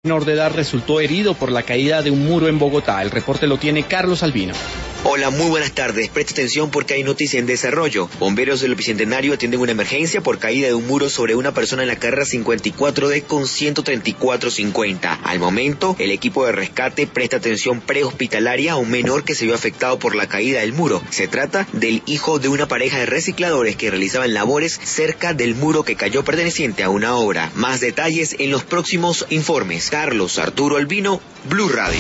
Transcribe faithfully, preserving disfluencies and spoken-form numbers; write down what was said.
menor de edad resultó herido por la caída de un muro en Bogotá. El reporte lo tiene Carlos Albino. Hola, muy buenas tardes. Presta atención porque hay noticia en desarrollo. Bomberos del Bicentenario atienden una emergencia por caída de un muro sobre una persona en la carrera cincuenta y cuatro D con ciento treinta y cuatro cincuenta. Al momento, el equipo de rescate presta atención prehospitalaria a un menor que se vio afectado por la caída del muro. Se trata del hijo de una pareja de recicladores que realizaban labores cerca del muro que cayó perteneciente a una obra. Más detalles en los próximos informes. Carlos Arturo Albino, Blue Radio.